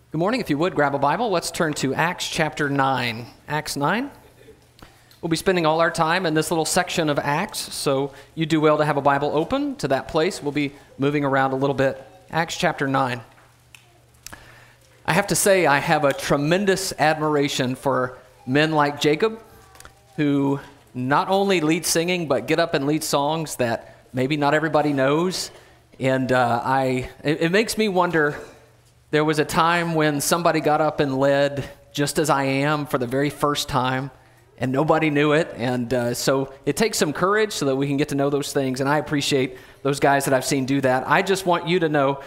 Good morning. If you would, grab a Bible. Let's turn to Acts chapter 9. Acts 9. We'll be spending all our time in this little section of Acts, so you do well to have a Bible open to that place. We'll be moving around a little bit. Acts chapter 9. I have to say I have a tremendous admiration for men like Jacob, who not only lead singing, but get up and lead songs that maybe not everybody knows. And it makes me wonder. There was a time when somebody got up and led Just As I Am for the very first time, and nobody knew it. And so it takes some courage so that we can get to know those things, and I appreciate those guys that I've seen do that. I just want you to know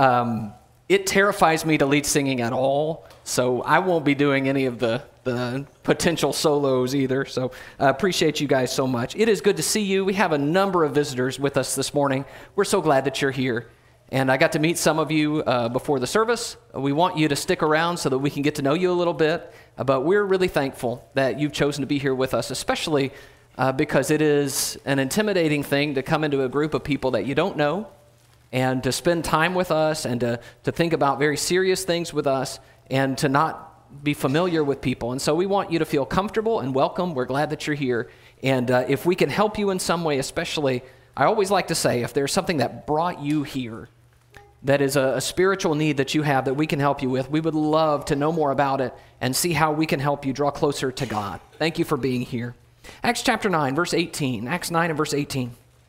it terrifies me to lead singing at all, so I won't be doing any of the potential solos either. So I appreciate you guys so much. It is good to see you. We have a number of visitors with us this morning. We're so glad that you're here. And I got to meet some of you before the service. We want you to stick around so that we can get to know you a little bit. But we're really thankful that you've chosen to be here with us, especially because it is an intimidating thing to come into a group of people that you don't know and to spend time with us and to think about very serious things with us and to not be familiar with people. And so we want you to feel comfortable and welcome. We're glad that you're here. And if we can help you in some way, especially, I always like to say, if there's something that brought you here, that is a spiritual need that you have that we can help you with, we would love to know more about it and see how we can help you draw closer to God. Thank you for being here. Acts chapter 9, verse 18. Acts 9 and verse 18.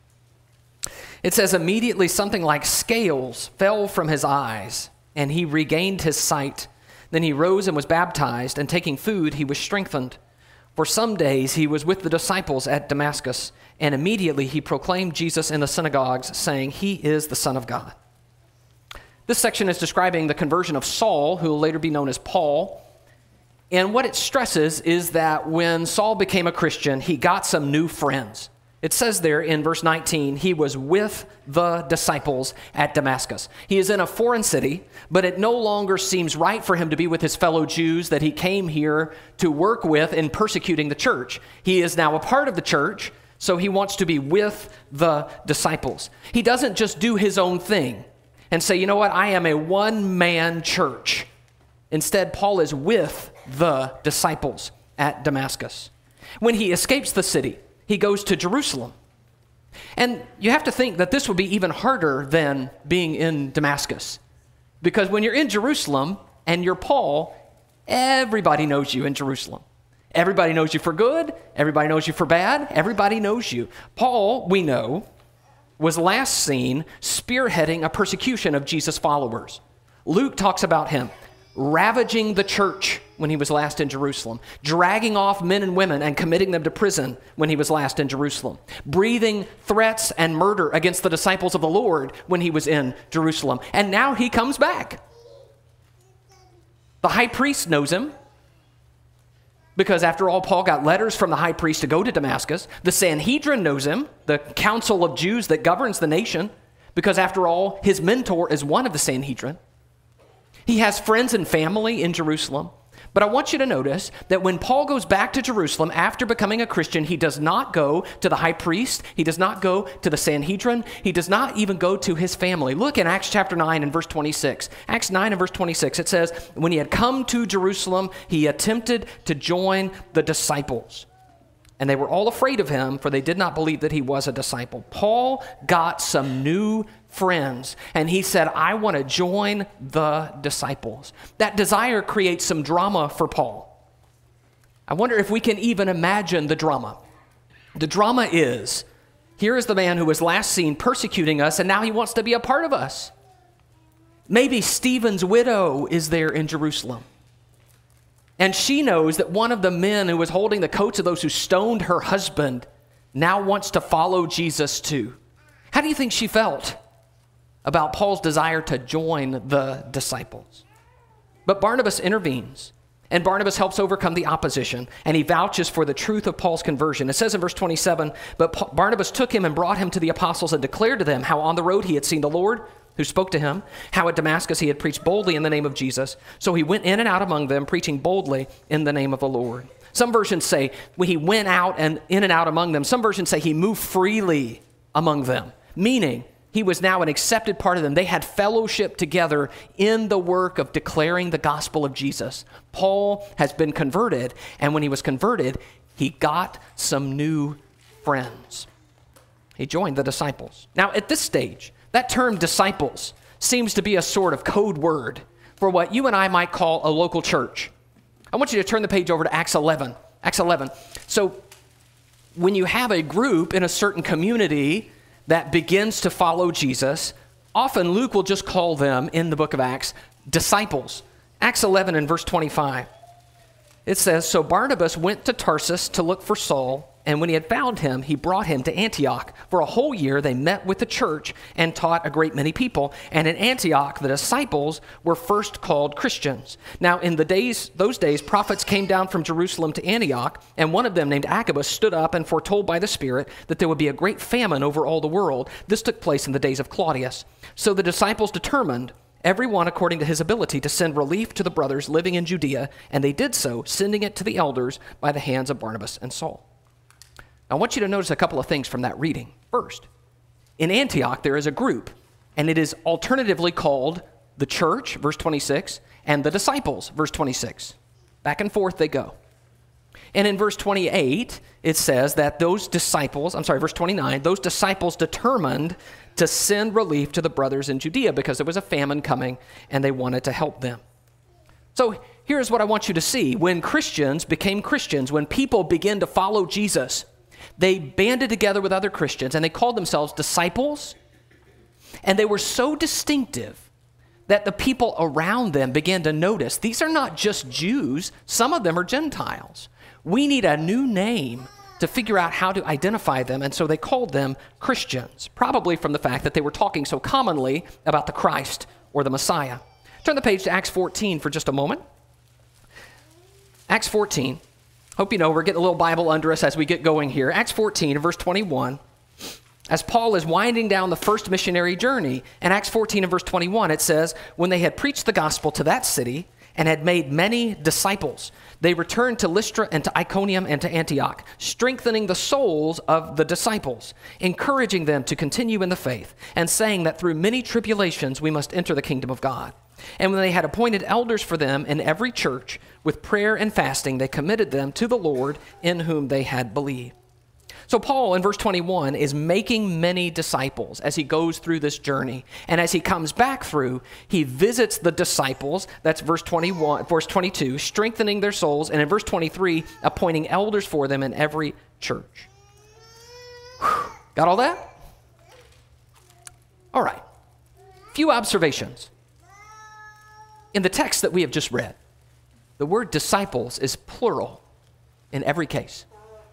It says, immediately something like scales fell from his eyes, and he regained his sight. Then he rose and was baptized, and taking food, he was strengthened. For some days he was with the disciples at Damascus, and immediately he proclaimed Jesus in the synagogues, saying, He is the Son of God. This section is describing the conversion of Saul, who will later be known as Paul. And what it stresses is that when Saul became a Christian, he got some new friends. It says there in verse 19, he was with the disciples at Damascus. He is in a foreign city, but it no longer seems right for him to be with his fellow Jews that he came here to work with in persecuting the church. He is now a part of the church, so he wants to be with the disciples. He doesn't just do his own thing and say, you know what, I am a one-man church. Instead, Paul is with the disciples at Damascus. When he escapes the city, he goes to Jerusalem. And you have to think that this would be even harder than being in Damascus. Because when you're in Jerusalem and you're Paul, everybody knows you in Jerusalem. Everybody knows you for good. Everybody knows you for bad. Everybody knows you. Paul, we know, was last seen spearheading a persecution of Jesus' followers. Luke talks about him ravaging the church when he was last in Jerusalem, dragging off men and women and committing them to prison when he was last in Jerusalem, breathing threats and murder against the disciples of the Lord when he was in Jerusalem. And now he comes back. The high priest knows him, because after all, Paul got letters from the high priest to go to Damascus. The Sanhedrin knows him, the council of Jews that governs the nation, because after all, his mentor is one of the Sanhedrin. He has friends and family in Jerusalem. But I want you to notice that when Paul goes back to Jerusalem after becoming a Christian, he does not go to the high priest. He does not go to the Sanhedrin. He does not even go to his family. Look in Acts chapter 9 and verse 26. Acts 9 and verse 26, it says, when he had come to Jerusalem, he attempted to join the disciples. And they were all afraid of him, for they did not believe that he was a disciple. Paul got some new friends, and he said, I want to join the disciples. That desire creates some drama for Paul. I wonder if we can even imagine the drama. The drama is, here is the man who was last seen persecuting us, and now he wants to be a part of us. Maybe Stephen's widow is there in Jerusalem. And she knows that one of the men who was holding the coats of those who stoned her husband now wants to follow Jesus too. How do you think she felt about Paul's desire to join the disciples? But Barnabas intervenes, and Barnabas helps overcome the opposition, and he vouches for the truth of Paul's conversion. It says in verse 27, but Barnabas took him and brought him to the apostles and declared to them how on the road he had seen the Lord, who spoke to him, how at Damascus he had preached boldly in the name of Jesus. So he went in and out among them, preaching boldly in the name of the Lord. Some versions say he went out and in and out among them. Some versions say he moved freely among them, meaning He was now an accepted part of them. They had fellowship together in the work of declaring the gospel of Jesus. Paul has been converted, and when he was converted, he got some new friends. He joined the disciples. Now, at this stage, that term disciples seems to be a sort of code word for what you and I might call a local church. I want you to turn the page over to Acts 11. Acts 11. So when you have a group in a certain community that begins to follow Jesus, often Luke will just call them, in the book of Acts, disciples. Acts 11 and verse 25. It says, "So Barnabas went to Tarsus to look for Saul, and when he had found him, he brought him to Antioch. For a whole year they met with the church and taught a great many people. And in Antioch the disciples were first called Christians. Now in those days, prophets came down from Jerusalem to Antioch, and one of them named Agabus stood up and foretold by the Spirit that there would be a great famine over all the world. This took place in the days of Claudius. So the disciples determined, every one according to his ability, to send relief to the brothers living in Judea, and they did so, sending it to the elders by the hands of Barnabas and Saul." I want you to notice a couple of things from that reading. First, in Antioch, there is a group, and it is alternatively called the church, verse 26, and the disciples, verse 26. Back and forth they go. And in verse 28, it says that verse 29, those disciples determined to send relief to the brothers in Judea because there was a famine coming, and they wanted to help them. So here's what I want you to see. When Christians became Christians, when people began to follow Jesus, they banded together with other Christians, and they called themselves disciples, and they were so distinctive that the people around them began to notice, these are not just Jews, some of them are Gentiles. We need a new name to figure out how to identify them, and so they called them Christians, probably from the fact that they were talking so commonly about the Christ or the Messiah. Turn the page to Acts 14 for just a moment. Acts 14. Hope you know we're getting a little Bible under us as we get going here. Acts 14, verse 21, as Paul is winding down the first missionary journey. In Acts 14 and verse 21, it says, "When they had preached the gospel to that city and had made many disciples, they returned to Lystra and to Iconium and to Antioch, strengthening the souls of the disciples, encouraging them to continue in the faith, and saying that through many tribulations we must enter the kingdom of God. And when they had appointed elders for them in every church, with prayer and fasting, they committed them to the Lord in whom they had believed." So Paul in verse 21 is making many disciples as he goes through this journey. And as he comes back through, he visits the disciples. That's verse 22, strengthening their souls. And in verse 23, appointing elders for them in every church. Whew. Got all that? All right. Few observations. In the text that we have just read, the word disciples is plural in every case.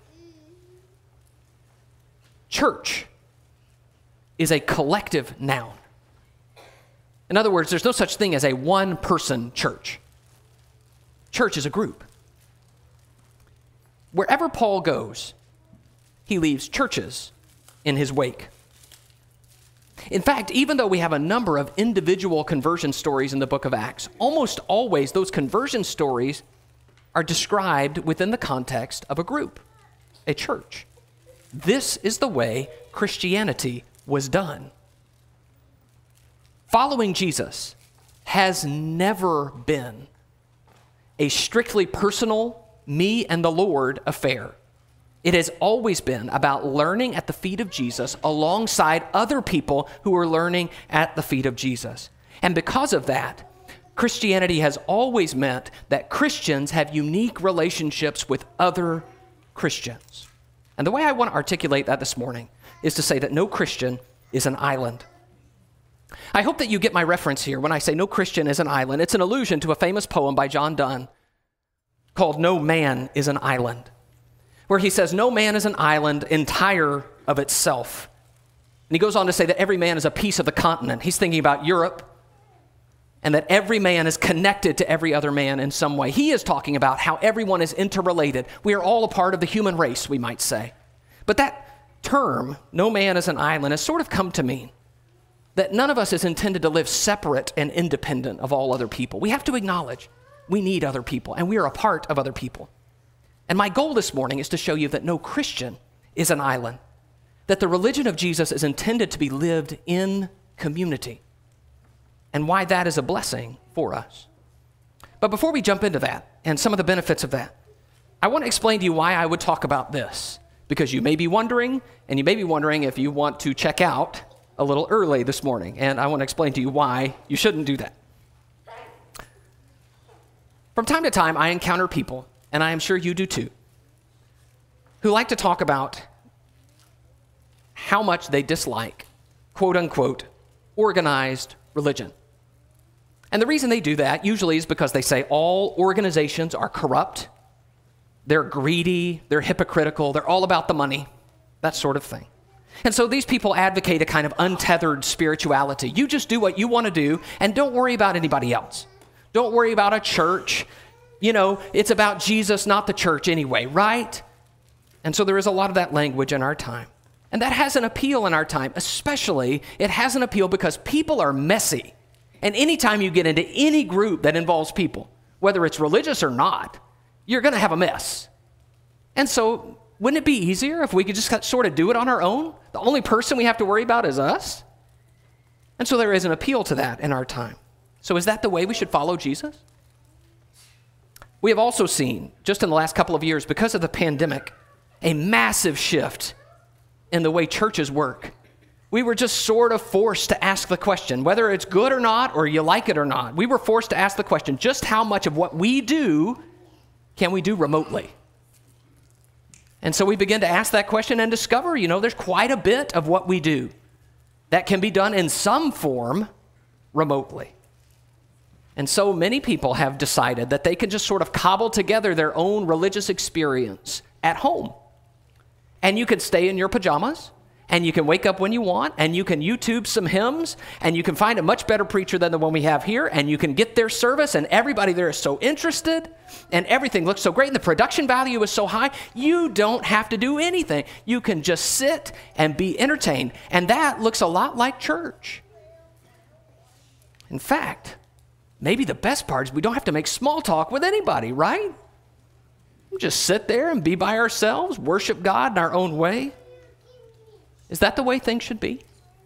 Church is a collective noun. In other words, there's no such thing as a one-person church. Church is a group. Wherever Paul goes, he leaves churches in his wake. In fact, even though we have a number of individual conversion stories in the book of Acts, almost always those conversion stories are described within the context of a group, a church. This is the way Christianity was done. Following Jesus has never been a strictly personal, me and the Lord affair. It has always been about learning at the feet of Jesus alongside other people who are learning at the feet of Jesus. And because of that, Christianity has always meant that Christians have unique relationships with other Christians. And the way I want to articulate that this morning is to say that no Christian is an island. I hope that you get my reference here when I say no Christian is an island. It's an allusion to a famous poem by John Donne called "No Man is an Island," where he says, no man is an island entire of itself. And he goes on to say that every man is a piece of the continent. He's thinking about Europe, and that every man is connected to every other man in some way. He is talking about how everyone is interrelated. We are all a part of the human race, we might say. But that term, no man is an island, has sort of come to mean that none of us is intended to live separate and independent of all other people. We have to acknowledge we need other people, and we are a part of other people. And my goal this morning is to show you that no Christian is an island. that the religion of Jesus is intended to be lived in community, and why that is a blessing for us. But before we jump into that and some of the benefits of that, I want to explain to you why I would talk about this, because you may be wondering, and you may be wondering if you want to check out a little early this morning, and I want to explain to you why you shouldn't do that. From time to time, I encounter people, and I am sure you do too, who like to talk about how much they dislike, quote unquote, organized religion. And the reason they do that usually is because they say all organizations are corrupt, they're greedy, they're hypocritical, they're all about the money, that sort of thing. And so these people advocate a kind of untethered spirituality. You just do what you want to do and don't worry about anybody else. Don't worry about a church. You know, it's about Jesus, not the church anyway, right? And so there is a lot of that language in our time. And that has an appeal in our time, especially it has an appeal because people are messy. And anytime you get into any group that involves people, whether it's religious or not, you're going to have a mess. And so wouldn't it be easier if we could just sort of do it on our own? The only person we have to worry about is us? And so there is an appeal to that in our time. So is that the way we should follow Jesus? We have also seen, just in the last couple of years, because of the pandemic, a massive shift in the way churches work. We were just sort of forced to ask the question, whether it's good or not, or you like it or not, we were forced to ask the question, just how much of what we do can we do remotely? And so we begin to ask that question and discover, there's quite a bit of what we do that can be done in some form remotely. And so many people have decided that they can just sort of cobble together their own religious experience at home. And you can stay in your pajamas, and you can wake up when you want, and you can YouTube some hymns, and you can find a much better preacher than the one we have here, and you can get their service, and everybody there is so interested, and everything looks so great, and the production value is so high, you don't have to do anything. You can just sit and be entertained, and that looks a lot like church. In fact, maybe the best part is we don't have to make small talk with anybody, right? We just sit there and be by ourselves, worship God in our own way. Is that the way things should be?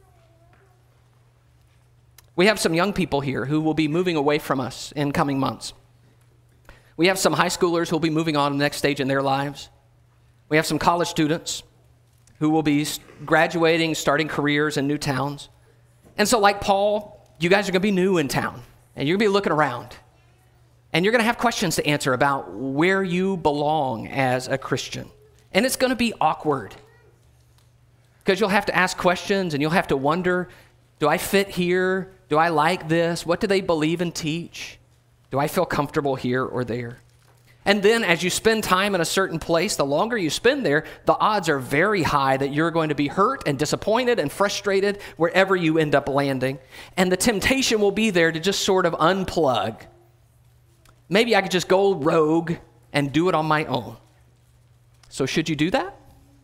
We have some young people here who will be moving away from us in coming months. We have some high schoolers who will be moving on to the next stage in their lives. We have some college students who will be graduating, starting careers in new towns. And so like Paul, you guys are going to be new in town, and you're going to be looking around. And you're going to have questions to answer about where you belong as a Christian. And it's going to be awkward because you'll have to ask questions and you'll have to wonder, do I fit here? Do I like this? What do they believe and teach? Do I feel comfortable here or there? And then as you spend time in a certain place, the longer you spend there, the odds are very high that you're going to be hurt and disappointed and frustrated wherever you end up landing. And the temptation will be there to just sort of unplug. Maybe I could just go rogue and do it on my own. So should you do that?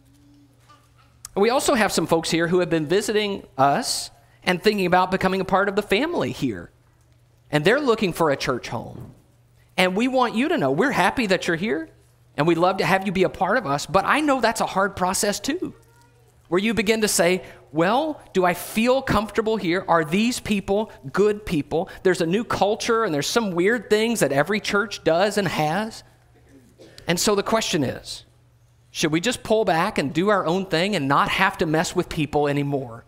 We also have some folks here who have been visiting us and thinking about becoming a part of the family here. And they're looking for a church home. And we want you to know we're happy that you're here and we'd love to have you be a part of us. But I know that's a hard process too, where you begin to say, well, do I feel comfortable here? Are these people good people? There's a new culture and there's some weird things that every church does and has. And so the question is, should we just pull back and do our own thing and not have to mess with people anymore?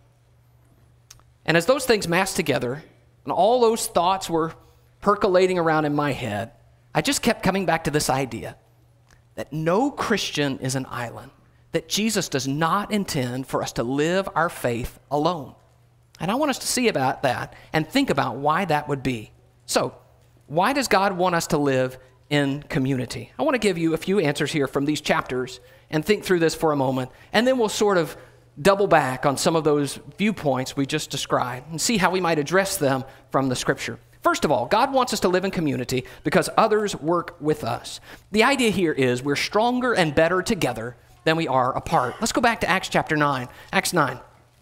And as those things massed together and all those thoughts were percolating around in my head, I just kept coming back to this idea that no Christian is an island, that Jesus does not intend for us to live our faith alone. And I want us to see about that and think about why that would be. So, why does God want us to live in community? I want to give you a few answers here from these chapters and think through this for a moment, and then we'll sort of double back on some of those viewpoints we just described and see how we might address them from the Scripture. First of all, God wants us to live in community because others work with us. The idea here is we're stronger and better together than we are apart. Let's go back to Acts chapter 9. Acts 9.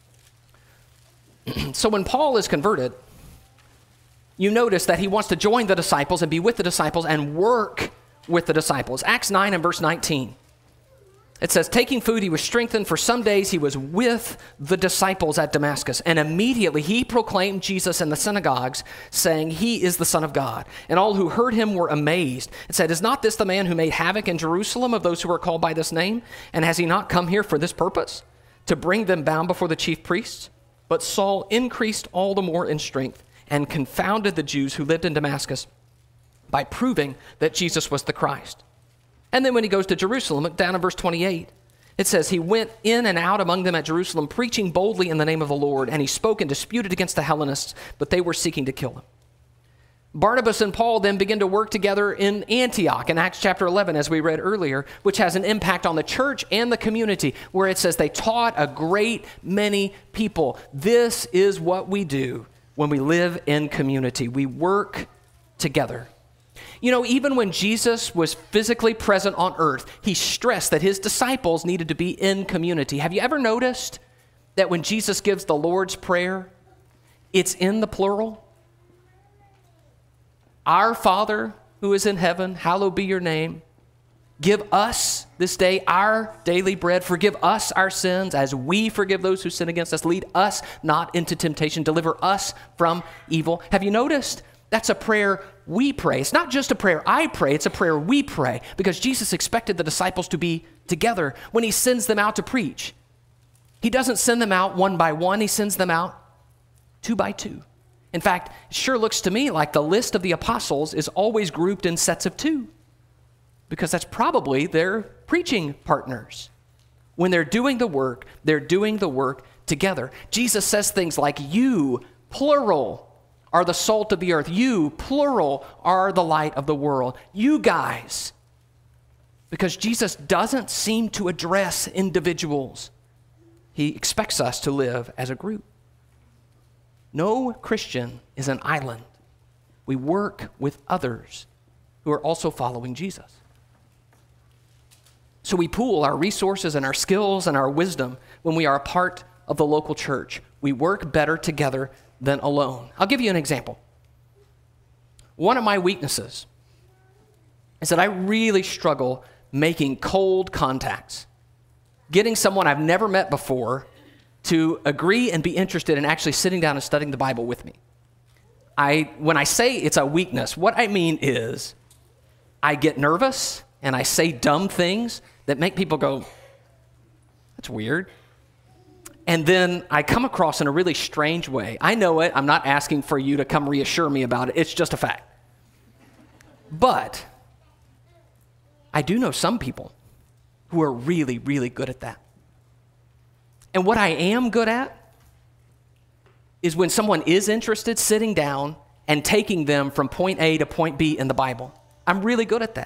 So when Paul is converted, you notice that he wants to join the disciples and be with the disciples and work with the disciples. Acts 9 and verse 19. It says, taking food, he was strengthened. For some days he was with the disciples at Damascus. And immediately he proclaimed Jesus in the synagogues, saying, he is the Son of God. And all who heard him were amazed. It said, is not this the man who made havoc in Jerusalem of those who are called by this name? And has he not come here for this purpose, to bring them bound before the chief priests? But Saul increased all the more in strength and confounded the Jews who lived in Damascus by proving that Jesus was the Christ. And then when he goes to Jerusalem, look down in verse 28, it says, he went in and out among them at Jerusalem, preaching boldly in the name of the Lord, and he spoke and disputed against the Hellenists, but they were seeking to kill him. Barnabas and Paul then begin to work together in Antioch in Acts chapter 11, as we read earlier, which has an impact on the church and the community, where it says they taught a great many people. This is what we do when we live in community. We work together. You know, even when Jesus was physically present on earth, he stressed that his disciples needed to be in community. Have you ever noticed that when Jesus gives the Lord's Prayer, it's in the plural? Our Father who is in heaven, hallowed be your name. Give us this day our daily bread. Forgive us our sins as we forgive those who sin against us. Lead us not into temptation. Deliver us from evil. Have you noticed? That's a prayer we pray. It's not just a prayer I pray, it's a prayer we pray, because Jesus expected the disciples to be together when he sends them out to preach. He doesn't send them out one by one, he sends them out two by two. In fact, it sure looks to me like the list of the apostles is always grouped in sets of two, because that's probably their preaching partners. When they're doing the work together. Jesus says things like, you, plural, are the salt of the earth. You, plural, are the light of the world. You guys. Because Jesus doesn't seem to address individuals. He expects us to live as a group. No Christian is an island. We work with others who are also following Jesus. So we pool our resources and our skills and our wisdom when we are a part of the local church. We work better together than alone. I'll give you an example. One of my weaknesses is that I really struggle making cold contacts, getting someone I've never met before to agree and be interested in actually sitting down and studying the Bible with me. When I say it's a weakness, what I mean is I get nervous and I say dumb things that make people go, that's weird. And then I come across in a really strange way. I know it. I'm not asking for you to come reassure me about it. It's just a fact. But I do know some people who are really, really good at that. And what I am good at is when someone is interested, sitting down and taking them from point A to point B in the Bible. I'm really good at that.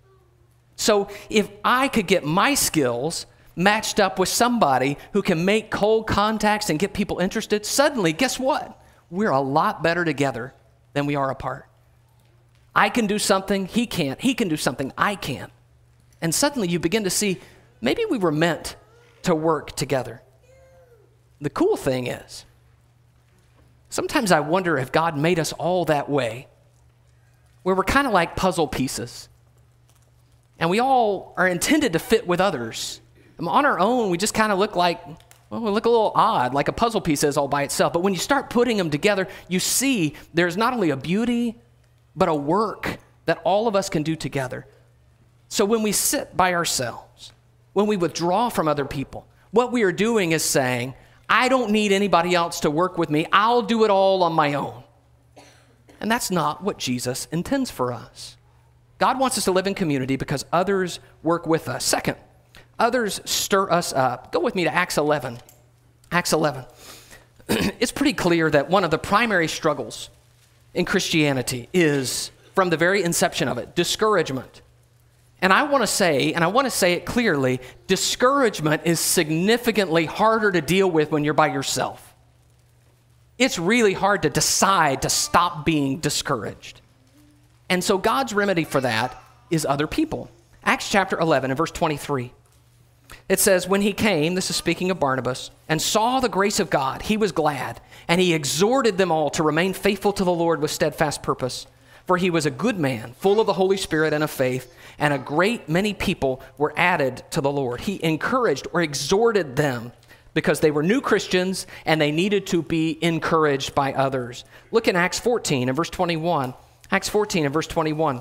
So if I could get my skills matched up with somebody who can make cold contacts and get people interested, suddenly, guess what? We're a lot better together than we are apart. I can do something he can't. He can do something I can't. And suddenly you begin to see, maybe we were meant to work together. The cool thing is, sometimes I wonder if God made us all that way, where we're kind of like puzzle pieces. And we all are intended to fit with others. On our own, we just kind of look like, well, we look a little odd, like a puzzle piece is all by itself. But when you start putting them together, you see there's not only a beauty, but a work that all of us can do together. So when we sit by ourselves, when we withdraw from other people, what we are doing is saying, I don't need anybody else to work with me. I'll do it all on my own. And that's not what Jesus intends for us. God wants us to live in community because others work with us. Second, others stir us up. Go with me to Acts 11. Acts 11. It's pretty clear that one of the primary struggles in Christianity is, from the very inception of it, discouragement. And I want to say it clearly, discouragement is significantly harder to deal with when you're by yourself. It's really hard to decide to stop being discouraged. And so God's remedy for that is other people. Acts chapter 11 and verse 23. It says, when he came, this is speaking of Barnabas, and saw the grace of God, he was glad, and he exhorted them all to remain faithful to the Lord with steadfast purpose. For he was a good man, full of the Holy Spirit and of faith, and a great many people were added to the Lord. He encouraged or exhorted them because they were new Christians and they needed to be encouraged by others. Look in Acts 14 and verse 21. Acts 14 and verse 21.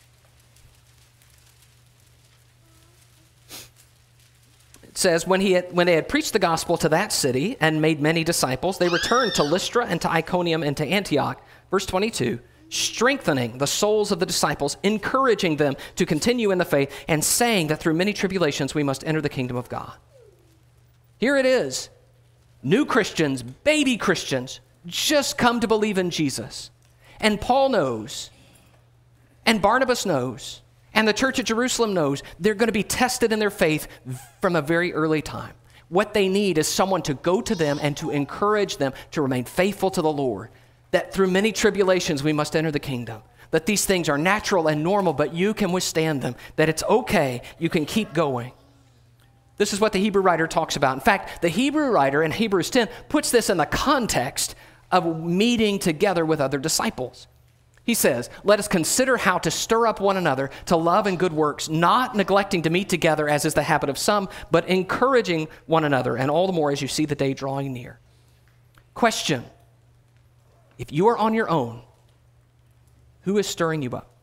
It says, when they had preached the gospel to that city and made many disciples, they returned to Lystra and to Iconium and to Antioch. Verse 22, strengthening the souls of the disciples, encouraging them to continue in the faith, and saying that through many tribulations we must enter the kingdom of God. Here it is. New Christians, baby Christians, just come to believe in Jesus. And Paul knows, and Barnabas knows, and the church at Jerusalem knows they're going to be tested in their faith from a very early time. What they need is someone to go to them and to encourage them to remain faithful to the Lord, that through many tribulations we must enter the kingdom, that these things are natural and normal, but you can withstand them, that it's okay, you can keep going. This is what the Hebrew writer talks about. In fact, the Hebrew writer in Hebrews 10 puts this in the context of meeting together with other disciples. He says, let us consider how to stir up one another to love and good works, not neglecting to meet together as is the habit of some, but encouraging one another, and all the more as you see the day drawing near. Question, if you are on your own, who is stirring you up?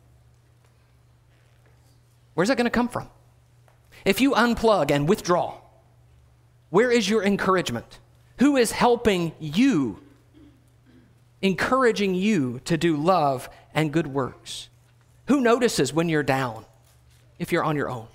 Where's that going to come from? If you unplug and withdraw, where is your encouragement? Who is helping you, encouraging you to do love and good works? Who notices when you're down if you're on your own?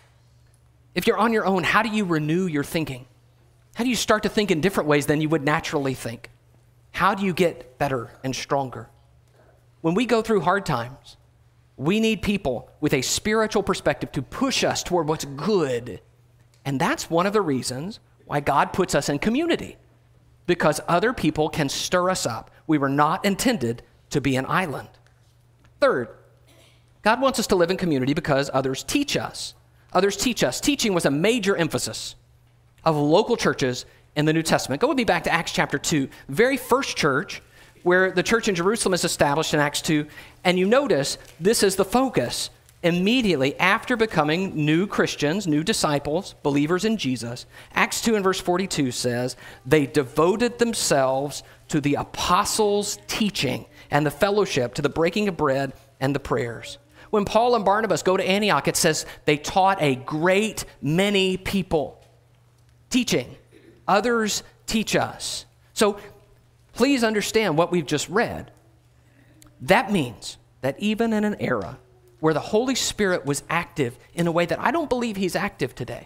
If you're on your own, how do you renew your thinking? How do you start to think in different ways than you would naturally think? How do you get better and stronger? When we go through hard times, we need people with a spiritual perspective to push us toward what's good. And that's one of the reasons why God puts us in community, because other people can stir us up. We were not intended to be an island. Third, God wants us to live in community because others teach us. Others teach us. Teaching was a major emphasis of local churches in the New Testament. Go with me back to Acts chapter 2, very first church where the church in Jerusalem is established in Acts 2. And you notice this is the focus. Immediately after becoming new Christians, new disciples, believers in Jesus, Acts 2 and verse 42 says, they devoted themselves to the apostles' teaching and the fellowship, to the breaking of bread and the prayers. When Paul and Barnabas go to Antioch, it says they taught a great many people. Teaching. Others teach us. So please understand what we've just read. That means that even in an era where the Holy Spirit was active in a way that I don't believe he's active today,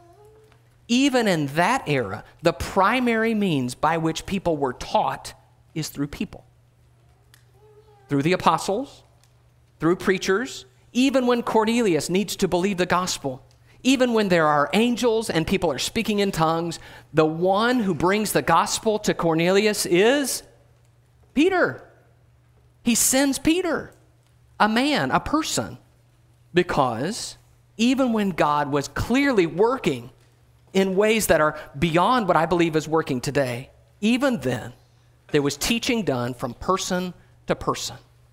even in that era, the primary means by which people were taught is through people. Through the apostles, through preachers, even when Cornelius needs to believe the gospel, even when there are angels and people are speaking in tongues, the one who brings the gospel to Cornelius is Peter. He sends Peter, a man, a person, because even when God was clearly working in ways that are beyond what I believe is working today, even then, there was teaching done from person to person.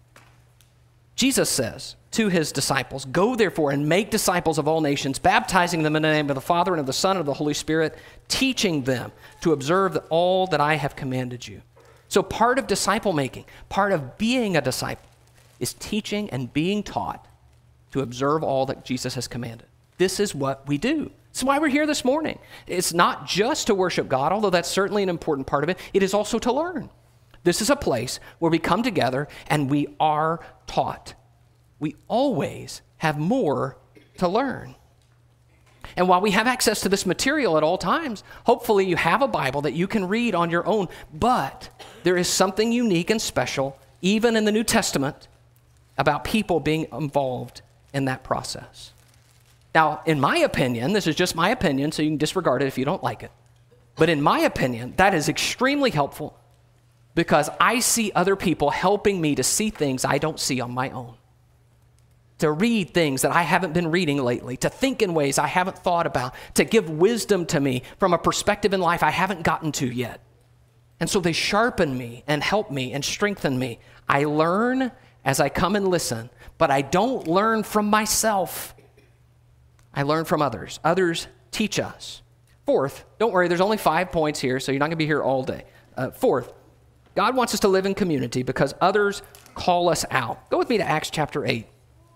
Jesus says to his disciples, go therefore and make disciples of all nations, baptizing them in the name of the Father and of the Son and of the Holy Spirit, teaching them to observe all that I have commanded you. So part of disciple making, part of being a disciple, is teaching and being taught to observe all that Jesus has commanded. This is what we do. This is why we're here this morning. It's not just to worship God, although that's certainly an important part of it. It is also to learn. This is a place where we come together and we are taught. We always have more to learn. And while we have access to this material at all times, hopefully you have a Bible that you can read on your own. But there is something unique and special, even in the New Testament, about people being involved in that process. Now, in my opinion, this is just my opinion, so you can disregard it if you don't like it. But in my opinion, that is extremely helpful because I see other people helping me to see things I don't see on my own, to read things that I haven't been reading lately, to think in ways I haven't thought about, to give wisdom to me from a perspective in life I haven't gotten to yet. And so they sharpen me and help me and strengthen me. I learn as I come and listen, but I don't learn from myself. I learn from others. Others teach us. Fourth, don't worry, there's only 5 points here, so you're not going to be here all day. Fourth, God wants us to live in community because others call us out. Go with me to Acts chapter 8.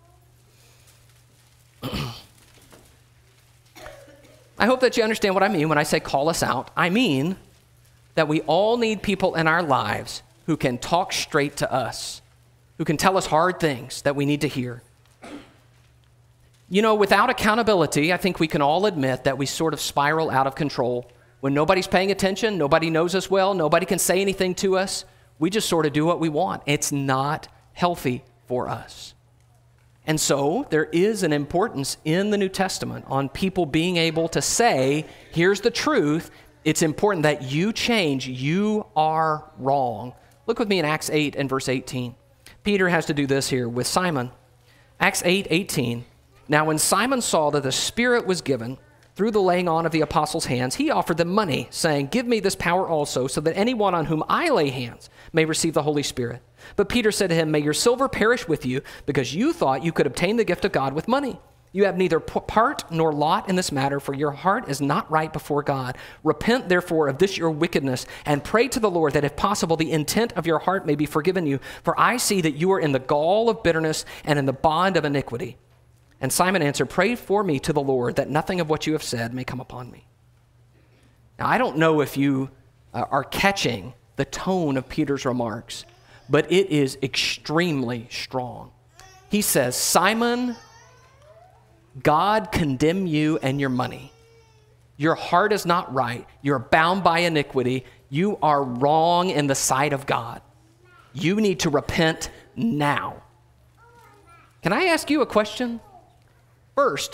I hope that you understand what I mean when I say call us out. I mean that we all need people in our lives who can talk straight to us, who can tell us hard things that we need to hear. You know, without accountability, I think we can all admit that we sort of spiral out of control. When nobody's paying attention, nobody knows us well, nobody can say anything to us, we just sort of do what we want. It's not healthy for us. And so there is an importance in the New Testament on people being able to say, here's the truth. It's important that you change. You are wrong. Look with me in Acts 8 and verse 18. Peter has to do this here with Simon. Acts 8:18. Now when Simon saw that the Spirit was given through the laying on of the apostles' hands, he offered them money, saying, give me this power also, so that anyone on whom I lay hands may receive the Holy Spirit. But Peter said to him, may your silver perish with you, because you thought you could obtain the gift of God with money. You have neither part nor lot in this matter, for your heart is not right before God. Repent, therefore, of this your wickedness, and pray to the Lord that, if possible, the intent of your heart may be forgiven you. For I see that you are in the gall of bitterness and in the bond of iniquity. And Simon answered, pray for me to the Lord, that nothing of what you have said may come upon me. Now, I don't know if you are catching the tone of Peter's remarks, but it is extremely strong. He says, Simon, God condemn you and your money. Your heart is not right. You're bound by iniquity. You are wrong in the sight of God. You need to repent now. Can I ask you a question? First,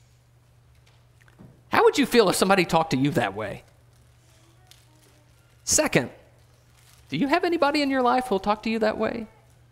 how would you feel if somebody talked to you that way? Second, do you have anybody in your life who will talk to you that way?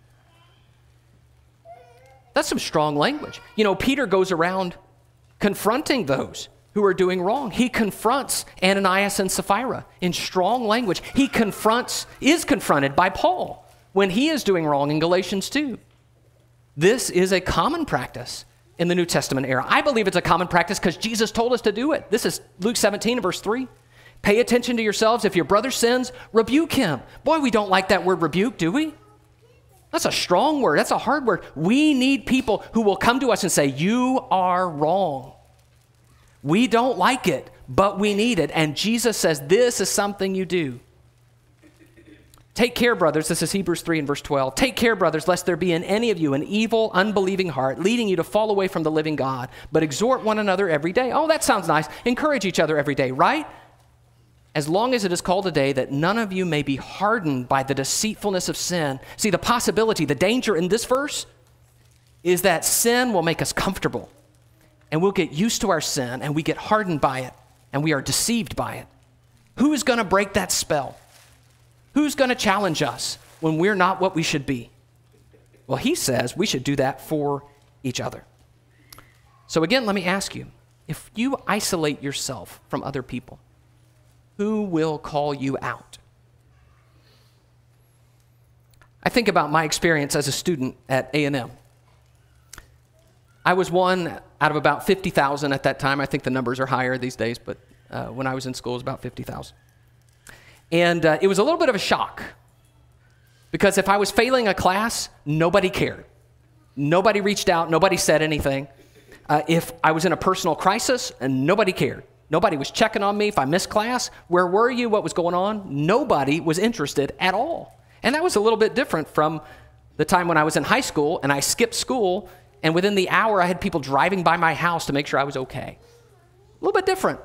That's some strong language. You know, Peter goes around confronting those who are doing wrong. He confronts Ananias and Sapphira in strong language. He is confronted by Paul when he is doing wrong in Galatians 2. This is a common practice in the New Testament era. I believe it's a common practice because Jesus told us to do it. This is Luke 17, verse 3. Pay attention to yourselves. If your brother sins, rebuke him. Boy, we don't like that word rebuke, do we? That's a strong word. That's a hard word. We need people who will come to us and say, you are wrong. We don't like it, but we need it. And Jesus says, this is something you do. Take care, brothers. This is Hebrews 3 and verse 12. Take care, brothers, lest there be in any of you an evil, unbelieving heart, leading you to fall away from the living God. But exhort one another every day. Oh, that sounds nice. Encourage each other every day, right? As long as it is called a day, that none of you may be hardened by the deceitfulness of sin. See, the possibility, the danger in this verse is that sin will make us comfortable. And we'll get used to our sin, and we get hardened by it, and we are deceived by it. Who is going to break that spell? Who's going to challenge us when we're not what we should be? Well, he says we should do that for each other. So again, let me ask you, if you isolate yourself from other people, who will call you out? I think about my experience as a student at A&M. I was one out of about 50,000 at that time. I think the numbers are higher these days, but when I was in school, it was about 50,000. And it was a little bit of a shock because if I was failing a class, nobody cared. Nobody reached out. Nobody said anything. If I was in a personal crisis, and nobody cared. Nobody was checking on me. If I missed class, where were you? What was going on? Nobody was interested at all. And that was a little bit different from the time when I was in high school and I skipped school, and within the hour I had people driving by my house to make sure I was okay. A little bit different.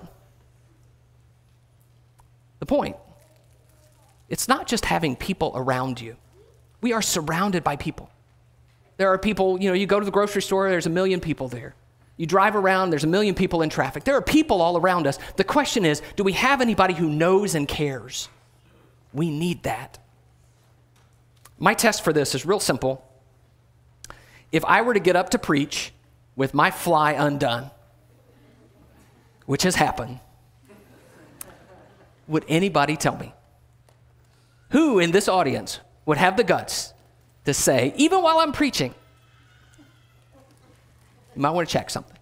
The point, it's not just having people around you. We are surrounded by people. There are people, you go to the grocery store, there's 1 million people there. You drive around, there's 1 million people in traffic. There are people all around us. The question is, do we have anybody who knows and cares? We need that. My test for this is real simple. If I were to get up to preach with my fly undone, which has happened, would anybody tell me? Who in this audience would have the guts to say, even while I'm preaching, You might want to check something.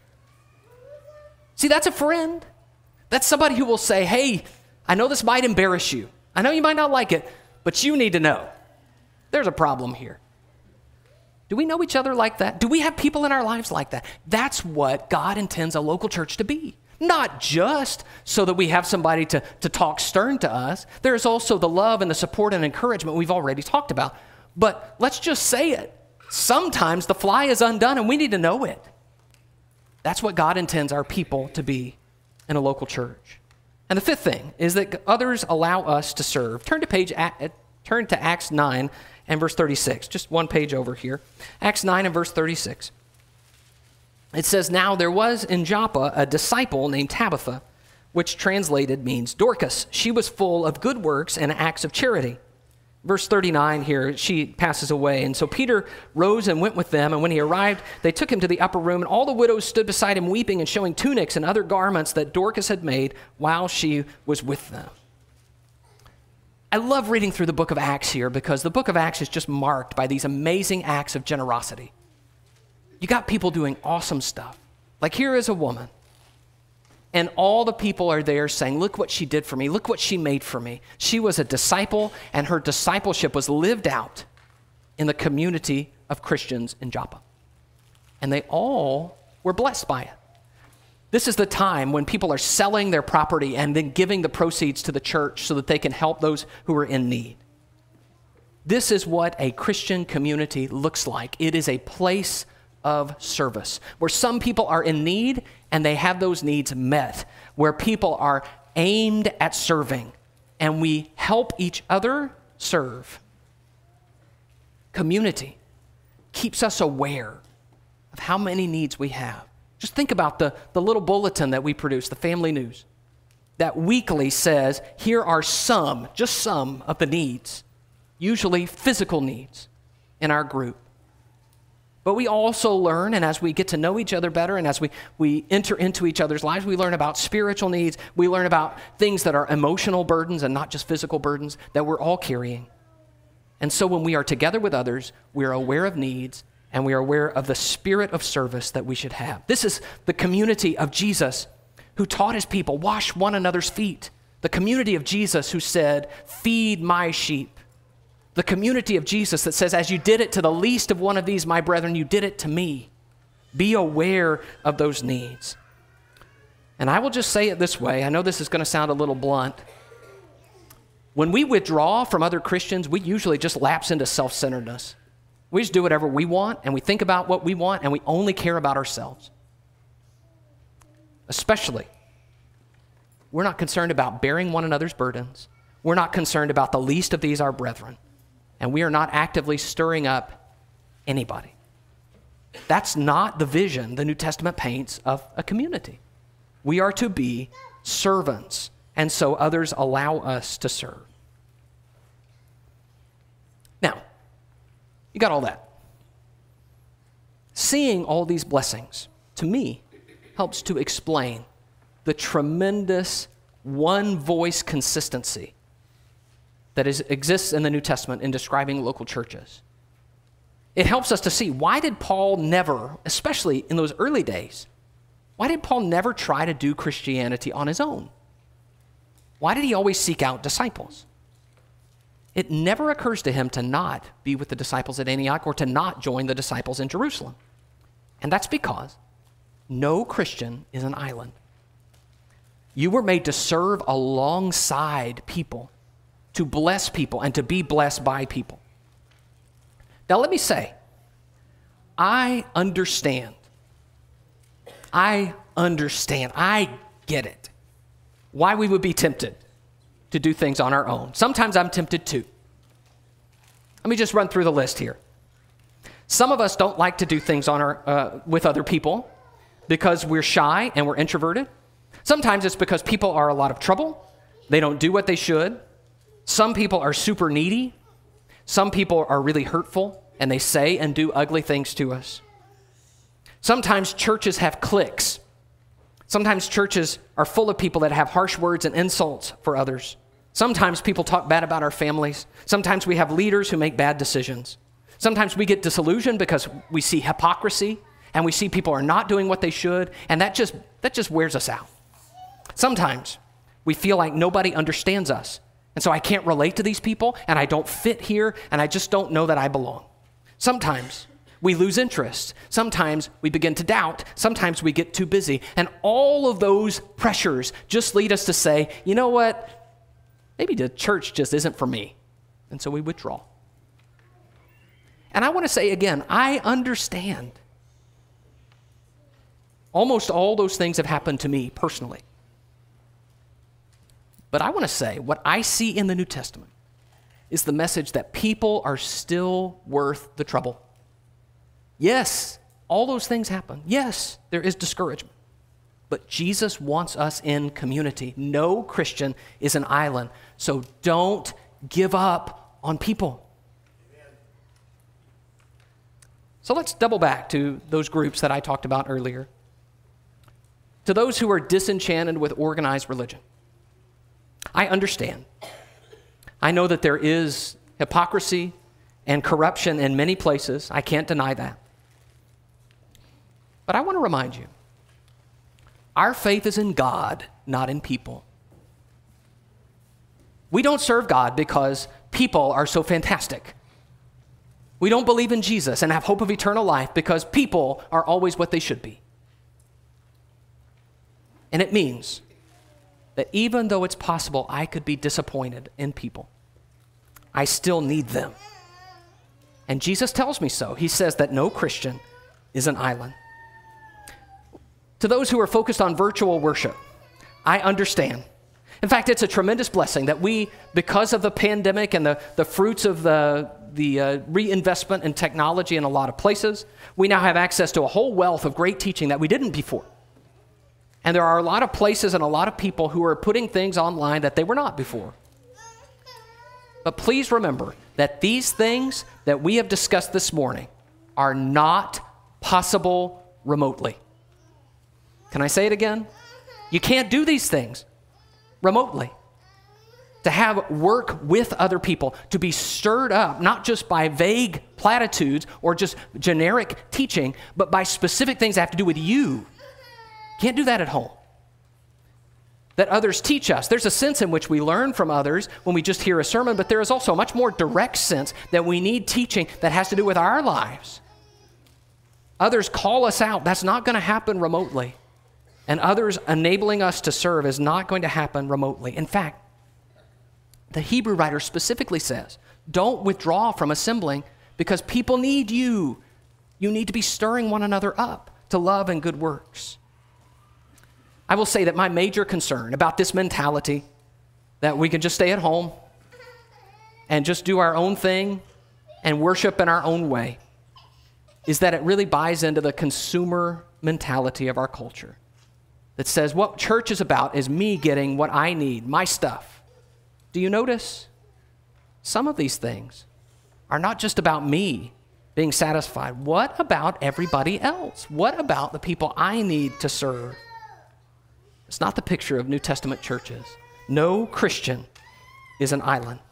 See, that's a friend. That's somebody who will say, hey, I know this might embarrass you. I know you might not like it, but you need to know there's a problem here. Do we know each other like that? Do we have people in our lives like that? That's what God intends a local church to be. Not just so that we have somebody to talk stern to us. There's also the love and the support and encouragement we've already talked about. But let's just say it. Sometimes the fly is undone and we need to know it. That's what God intends our people to be in a local church. And the fifth thing is that others allow us to serve. Turn to Acts 9 and verse 36. Just one page over here. Acts 9 and verse 36. It says, now there was in Joppa a disciple named Tabitha, which translated means Dorcas. She was full of good works and acts of charity. Verse 39 here, she passes away. And so Peter rose and went with them. And when he arrived, they took him to the upper room. And all the widows stood beside him weeping and showing tunics and other garments that Dorcas had made while she was with them. I love reading through the book of Acts here because the book of Acts is just marked by these amazing acts of generosity. You got people doing awesome stuff. Like here is a woman. And all the people are there saying, look what she did for me. Look what she made for me. She was a disciple, and her discipleship was lived out in the community of Christians in Joppa. And they all were blessed by it. This is the time when people are selling their property and then giving the proceeds to the church so that they can help those who are in need. This is what a Christian community looks like. It is a place of service, where some people are in need and they have those needs met, where people are aimed at serving and we help each other serve. Community keeps us aware of how many needs we have. Just think about the little bulletin that we produce, the Family News, that weekly says, here are some, just some of the needs, usually physical needs in our group. But we also learn, and as we get to know each other better, and as we enter into each other's lives, we learn about spiritual needs. We learn about things that are emotional burdens and not just physical burdens that we're all carrying. And so when we are together with others, we're aware of needs, and we are aware of the spirit of service that we should have. This is the community of Jesus who taught his people, wash one another's feet. The community of Jesus who said, feed my sheep. The community of Jesus that says, as you did it to the least of one of these, my brethren, you did it to me. Be aware of those needs. And I will just say it this way. I know this is going to sound a little blunt. When we withdraw from other Christians, we usually just lapse into self-centeredness. We just do whatever we want, and we think about what we want, and we only care about ourselves. Especially, we're not concerned about bearing one another's burdens. We're not concerned about the least of these, our brethren. And we are not actively stirring up anybody. That's not the vision the New Testament paints of a community. We are to be servants, and so others allow us to serve. Now, you got all that. Seeing all these blessings, to me, helps to explain the tremendous one-voice consistency that exists in the New Testament in describing local churches. It helps us to see, why did Paul never, especially in those early days, why did Paul never try to do Christianity on his own? Why did he always seek out disciples? It never occurs to him to not be with the disciples at Antioch or to not join the disciples in Jerusalem. And that's because no Christian is an island. You were made to serve alongside people, to bless people, and to be blessed by people. Now let me say, I understand. I get it. Why we would be tempted to do things on our own. Sometimes I'm tempted too. Let me just run through the list here. Some of us don't like to do things with other people because we're shy and we're introverted. Sometimes it's because people are a lot of trouble. They don't do what they should. Some people are super needy. Some people are really hurtful, and they say and do ugly things to us. Sometimes churches have cliques. Sometimes churches are full of people that have harsh words and insults for others. Sometimes people talk bad about our families. Sometimes we have leaders who make bad decisions. Sometimes we get disillusioned because we see hypocrisy and we see people are not doing what they should, and that just wears us out. Sometimes we feel like nobody understands us, and so I can't relate to these people, and I don't fit here, and I just don't know that I belong. Sometimes we lose interest. Sometimes we begin to doubt. Sometimes we get too busy. And all of those pressures just lead us to say, you know what? Maybe the church just isn't for me. And so we withdraw. And I want to say again, I understand. Almost all those things have happened to me personally. But I want to say what I see in the New Testament is the message that people are still worth the trouble. Yes, all those things happen. Yes, there is discouragement. But Jesus wants us in community. No Christian is an island. So don't give up on people. So let's double back to those groups that I talked about earlier. To those who are disenchanted with organized religion. I understand. I know that there is hypocrisy and corruption in many places. I can't deny that. But I want to remind you, our faith is in God, not in people. We don't serve God because people are so fantastic. We don't believe in Jesus and have hope of eternal life because people are always what they should be. And it means that even though it's possible I could be disappointed in people, I still need them. And Jesus tells me so. He says that no Christian is an island. To those who are focused on virtual worship, I understand. In fact, it's a tremendous blessing that we, because of the pandemic and the fruits of the reinvestment in technology in a lot of places, we now have access to a whole wealth of great teaching that we didn't before. And there are a lot of places and a lot of people who are putting things online that they were not before. But please remember that these things that we have discussed this morning are not possible remotely. Can I say it again? You can't do these things remotely. To have work with other people, to be stirred up, not just by vague platitudes or just generic teaching, but by specific things that have to do with you. Can't do that at home. That others teach us. There's a sense in which we learn from others when we just hear a sermon, but there is also a much more direct sense that we need teaching that has to do with our lives. Others call us out. That's not going to happen remotely. And others enabling us to serve is not going to happen remotely. In fact, the Hebrew writer specifically says, don't withdraw from assembling because people need you. You need to be stirring one another up to love and good works. I will say that my major concern about this mentality that we can just stay at home and just do our own thing and worship in our own way is that it really buys into the consumer mentality of our culture that says what church is about is me getting what I need, my stuff. Do you notice? Some of these things are not just about me being satisfied. What about everybody else? What about the people I need to serve? It's not the picture of New Testament churches. No Christian is an island.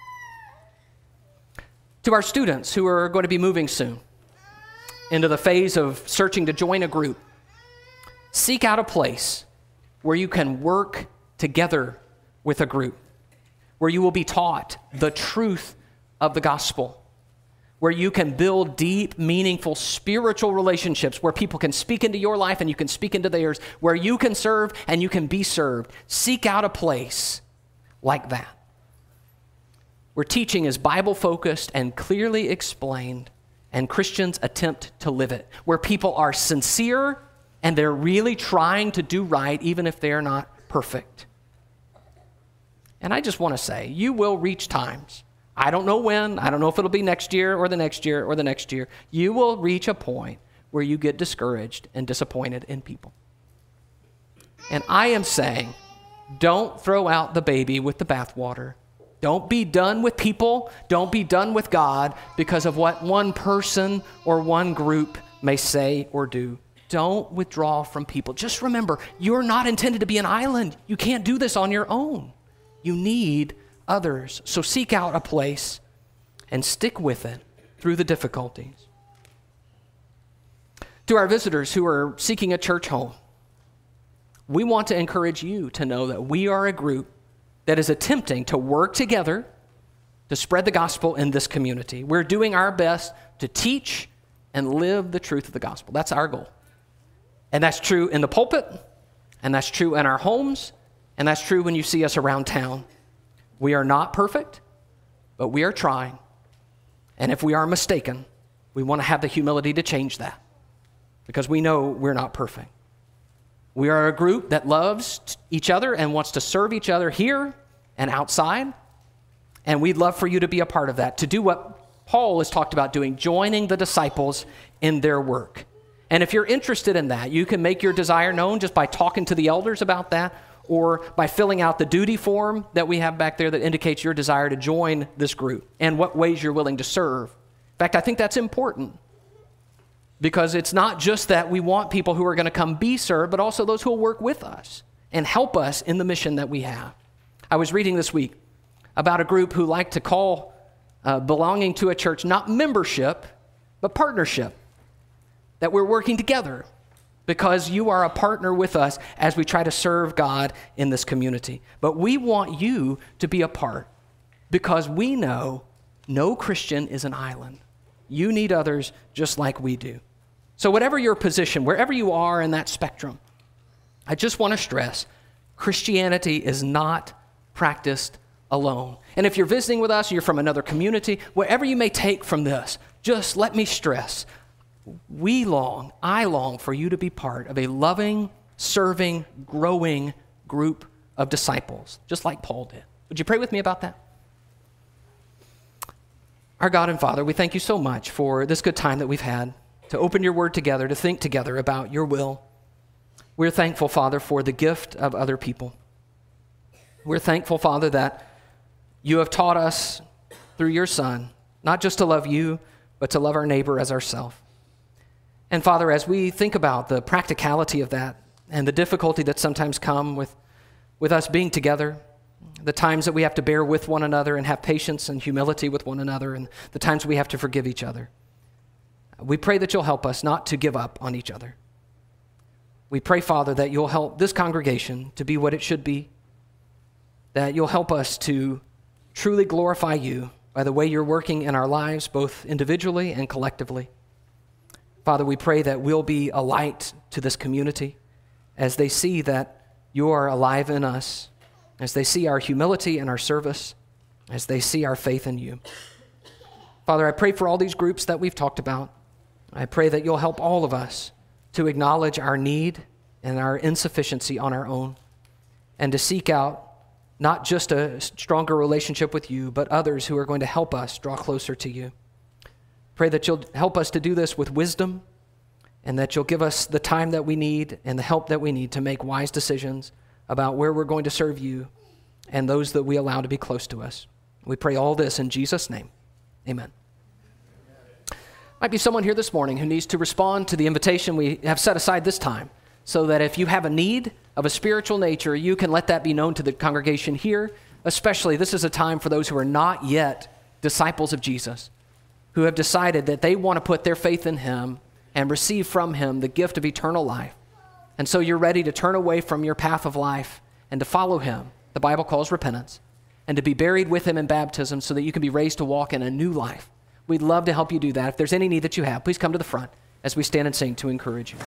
To our students who are going to be moving soon into the phase of searching to join a group, seek out a place where you can work together with a group, where you will be taught the truth of the gospel, where you can build deep, meaningful spiritual relationships, where people can speak into your life and you can speak into theirs, where you can serve and you can be served. Seek out a place like that, where teaching is Bible-focused and clearly explained, and Christians attempt to live it, where people are sincere and they're really trying to do right, even if they're not perfect. And I just want to say, you will reach times. I don't know when. I don't know if it'll be next year or the next year or the next year. You will reach a point where you get discouraged and disappointed in people. And I am saying, don't throw out the baby with the bathwater. Don't be done with people. Don't be done with God because of what one person or one group may say or do. Don't withdraw from people. Just remember, you're not intended to be an island. You can't do this on your own. You need others. So seek out a place and stick with it through the difficulties. To our visitors who are seeking a church home, we want to encourage you to know that we are a group that is attempting to work together to spread the gospel in this community. We're doing our best to teach and live the truth of the gospel. That's our goal. And that's true in the pulpit, and that's true in our homes, and that's true when you see us around town. We are not perfect, but we are trying. And if we are mistaken, we want to have the humility to change that because we know we're not perfect. We are a group that loves each other and wants to serve each other here and outside. And we'd love for you to be a part of that, to do what Paul has talked about doing, joining the disciples in their work. And if you're interested in that, you can make your desire known just by talking to the elders about that or by filling out the duty form that we have back there that indicates your desire to join this group and what ways you're willing to serve. In fact, I think that's important because it's not just that we want people who are going to come be served, but also those who will work with us and help us in the mission that we have. I was reading this week about a group who like to call belonging to a church not membership, but partnership, that we're working together because you are a partner with us as we try to serve God in this community. But we want you to be a part because we know no Christian is an island. You need others just like we do. So whatever your position, wherever you are in that spectrum, I just want to stress, Christianity is not practiced alone. And if you're visiting with us, or you're from another community, whatever you may take from this, just let me stress, I long for you to be part of a loving, serving, growing group of disciples, just like Paul did. Would you pray with me about that? Our God and Father, we thank you so much for this good time that we've had to open your word together, to think together about your will. We're thankful, Father, for the gift of other people. We're thankful, Father, that you have taught us through your Son, not just to love you, but to love our neighbor as ourselves. And Father, as we think about the practicality of that and the difficulty that sometimes come with us being together, the times that we have to bear with one another and have patience and humility with one another, and the times we have to forgive each other, we pray that you'll help us not to give up on each other. We pray, Father, that you'll help this congregation to be what it should be, that you'll help us to truly glorify you by the way you're working in our lives, both individually and collectively. Father, we pray that we'll be a light to this community as they see that you are alive in us, as they see our humility and our service, as they see our faith in you. Father, I pray for all these groups that we've talked about. I pray that you'll help all of us to acknowledge our need and our insufficiency on our own and to seek out not just a stronger relationship with you, but others who are going to help us draw closer to you. Pray that you'll help us to do this with wisdom and that you'll give us the time that we need and the help that we need to make wise decisions about where we're going to serve you and those that we allow to be close to us. We pray all this in Jesus' name. Amen. Might be someone here this morning who needs to respond to the invitation we have set aside this time so that if you have a need of a spiritual nature, you can let that be known to the congregation here. Especially, this is a time for those who are not yet disciples of Jesus, who have decided that they want to put their faith in him and receive from him the gift of eternal life. And so you're ready to turn away from your path of life and to follow him, the Bible calls repentance, and to be buried with him in baptism so that you can be raised to walk in a new life. We'd love to help you do that. If there's any need that you have, please come to the front as we stand and sing to encourage you.